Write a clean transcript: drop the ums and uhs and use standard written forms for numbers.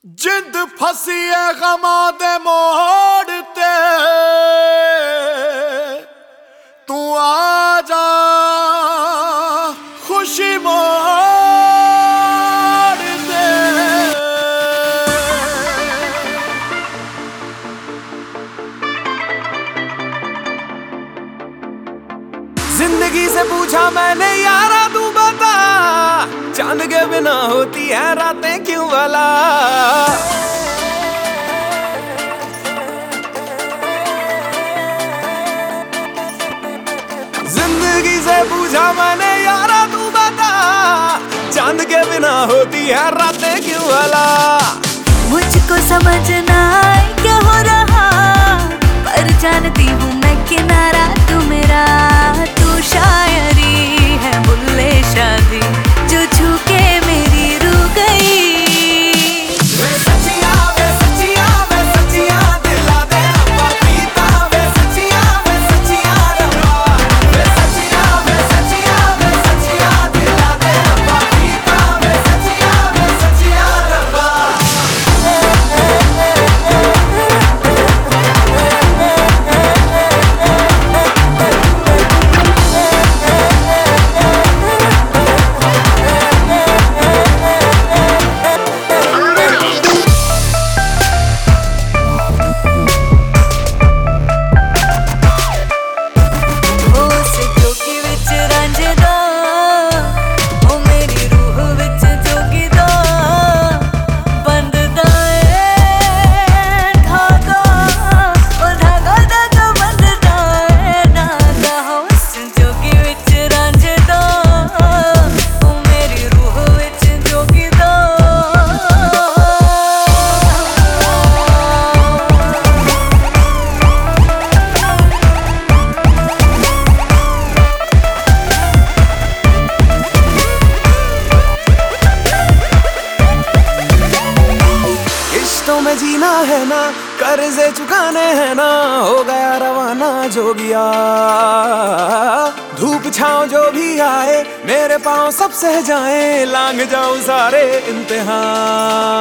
जिंद फसी है गमां दे मोड़ ते, तू आ जा खुशी मोड़ दे। जिंदगी से पूछा मैंने यारा तू बता, चांद के बिना होती है रातें क्यों भला। जिंदगी से पूछा मैंने यारा तू बता, चांद के बिना होती है रातें क्यों भला। मुझको समझना है क्या हो रहा, पर जानती हूँ मैं किनारा तू मेरा। तू शायरी है बुल्ले शादी, जो छू के मेरी रू गई। वे सच्चिया दिला दे रब्बा पीता, वे सच्चिया रब्बा। वे सच्चिया दिला दे रब्बा पीता, वे सच्चिया रब्बा। में जीना है ना, कर्जे चुकाने हैं ना, हो गया रवाना जोगिया। धूप छाँव जो भी आए मेरे पाँव सब सह जाए, लांग जाऊं सारे इम्तिहान।